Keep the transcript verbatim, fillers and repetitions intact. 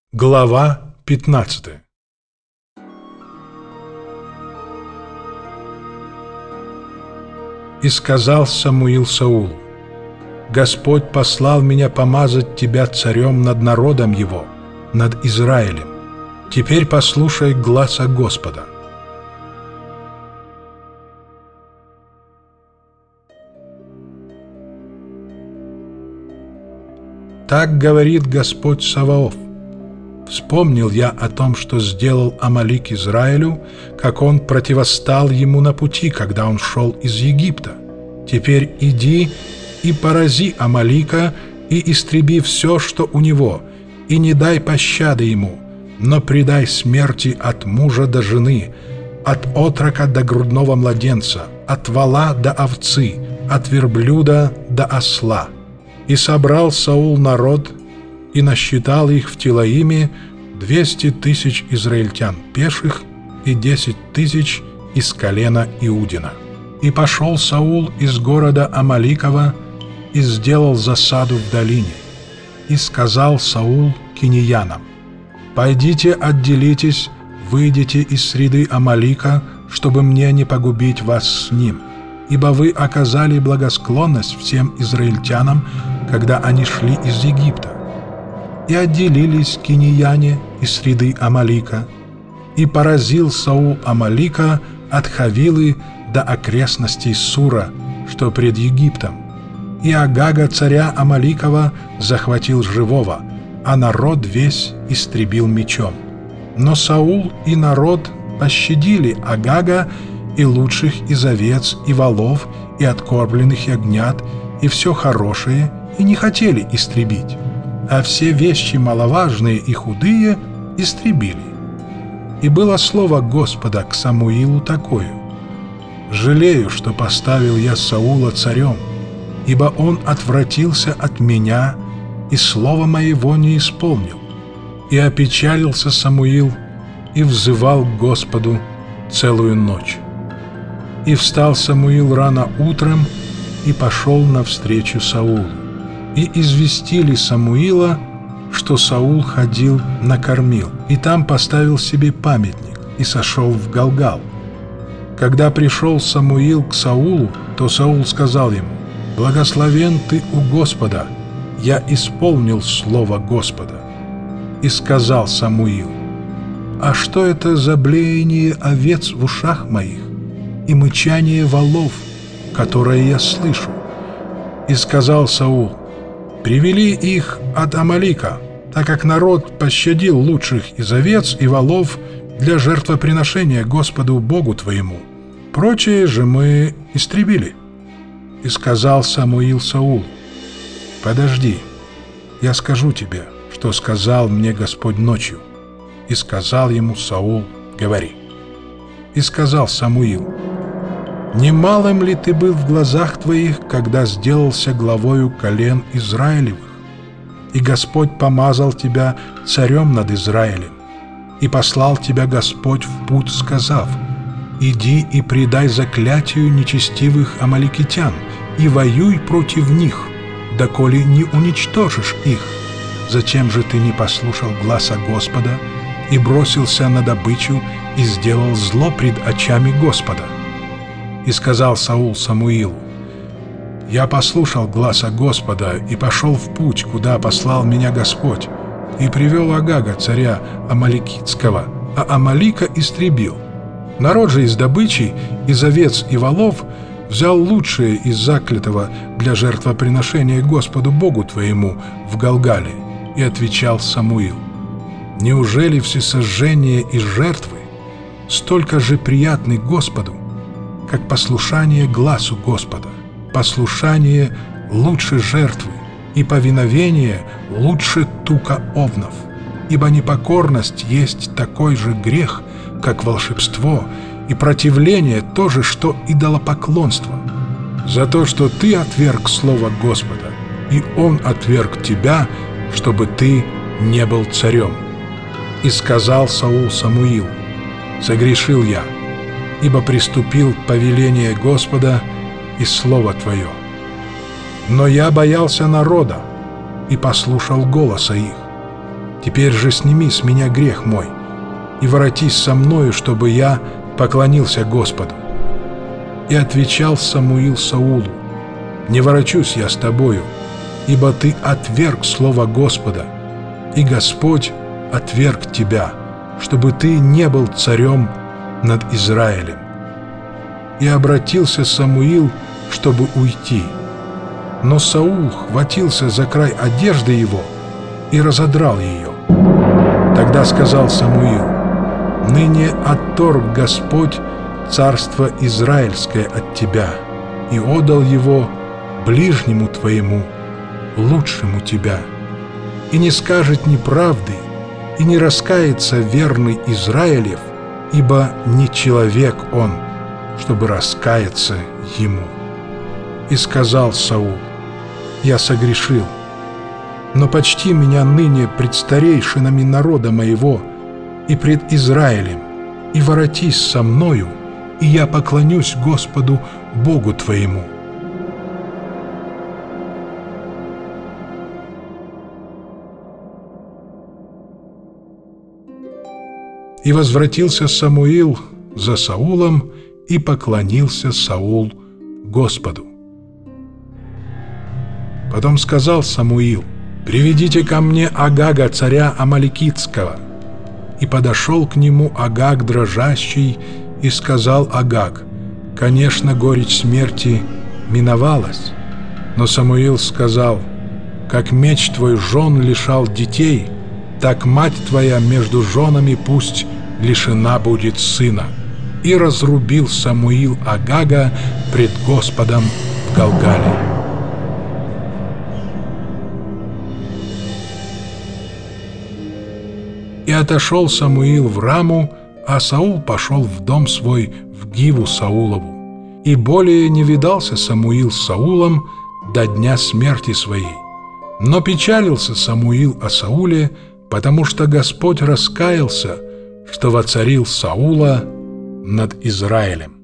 Глава пятнадцатая. И сказал Самуил Саулу: «Господь послал меня помазать тебя царем над народом его, над Израилем. Теперь послушай гласа Господа». Так говорит Господь Саваоф: «Вспомнил я о том, что сделал Амалик Израилю, как он противостал ему на пути, когда он шел из Египта. Теперь иди и порази Амалика, и истреби все, что у него, и не дай пощады ему, но предай смерти от мужа до жены, от отрока до грудного младенца, от вола до овцы, от верблюда до осла». И собрал Саул народ, и насчитал их в Телаиме двести тысяч израильтян пеших и десять тысяч из колена Иудина. И пошел Саул из города Амаликова и сделал засаду в долине. И сказал Саул кинеянам: «Пойдите, отделитесь, выйдите из среды Амалика, чтобы мне не погубить вас с ним, ибо вы оказали благосклонность всем израильтянам, когда они шли из Египта». И отделились кинеяне из среды Амалика, и поразил Саул Амалика от Хавилы до окрестностей Сура, что пред Египтом. И Агага царя Амаликова захватил живого, а народ весь истребил мечом. Но Саул и народ пощадили Агага и лучших из овец и волов, и откормленных ягнят, и все хорошее, и не хотели истребить, а все вещи маловажные и худые истребили. И было слово Господа к Самуилу такое: «Жалею, что поставил я Саула царем, ибо он отвратился от меня и слова моего не исполнил». И опечалился Самуил и взывал к Господу целую ночь. И встал Самуил рано утром и пошел навстречу Саулу. И известили Самуила, что Саул ходил накормил, и там поставил себе памятник, и сошел в Галгал. Когда пришел Самуил к Саулу, то Саул сказал ему: «Благословен ты у Господа, я исполнил слово Господа». И сказал Самуил: «А что это за блеяние овец в ушах моих и мычание волов, которое я слышу?» И сказал Саул: «Привели их от Амалика, так как народ пощадил лучших из овец и волов для жертвоприношения Господу Богу твоему. Прочее же мы истребили». И сказал Самуил Саулу: «Подожди, я скажу тебе, что сказал мне Господь ночью». И сказал ему Саул: «Говори». И сказал Самуил: «Немалым ли ты был в глазах твоих, когда сделался главою колен Израилевых? И Господь помазал тебя царем над Израилем, и послал тебя Господь в путь, сказав: иди и предай заклятию нечестивых амаликитян, и воюй против них, доколе не уничтожишь их. Зачем же ты не послушал гласа Господа и бросился на добычу и сделал зло пред очами Господа?» И сказал Саул Самуилу: «Я послушал гласа Господа и пошел в путь, куда послал меня Господь, и привел Агага, царя Амаликитского, а Амалика истребил. Народ же из добычи, из овец и волов, взял лучшее из заклятого для жертвоприношения Господу Богу твоему в Галгале». И отвечал Самуил: «Неужели всесожжение и жертвы столько же приятны Господу, как послушание гласу Господа? Послушание лучше жертвы, и повиновение лучше тука овнов. Ибо непокорность есть такой же грех, как волшебство, и противление то же, что идолопоклонство. За то, что ты отверг слово Господа, и Он отверг тебя, чтобы ты не был царем». И сказал Саул Самуилу: «Согрешил я, ибо приступил повеление Господа и слово Твое. Но я боялся народа и послушал голоса их. Теперь же сними с меня грех мой и воротись со мною, чтобы я поклонился Господу». И отвечал Самуил Саулу: «Не ворочусь я с тобою, ибо ты отверг слово Господа, и Господь отверг тебя, чтобы ты не был царем над Израилем». И обратился Самуил, чтобы уйти. Но Саул хватился за край одежды его и разодрал ее. Тогда сказал Самуил: «Ныне отторг Господь царство израильское от тебя и отдал его ближнему твоему, лучшему тебя. И не скажет неправды, и не раскается верный Израилев, ибо не человек он, чтобы раскаяться ему». И сказал Саул: «Я согрешил, но почти меня ныне пред старейшинами народа моего и пред Израилем, и воротись со мною, и я поклонюсь Господу Богу твоему». И возвратился Самуил за Саулом, и поклонился Саул Господу. Потом сказал Самуил: «Приведите ко мне Агага, царя Амаликитского». И подошел к нему Агаг дрожащий, и сказал Агаг: «Конечно, горечь смерти миновалась». Но Самуил сказал: «Как меч твой жен лишал детей, так мать твоя между женами пусть лишена будет сына». И разрубил Самуил Агага пред Господом в Галгале. И отошел Самуил в Раму, а Саул пошел в дом свой в Гиву Саулову. И более не видался Самуил с Саулом до дня смерти своей. Но печалился Самуил о Сауле, потому что Господь раскаялся, что воцарил Саула над Израилем.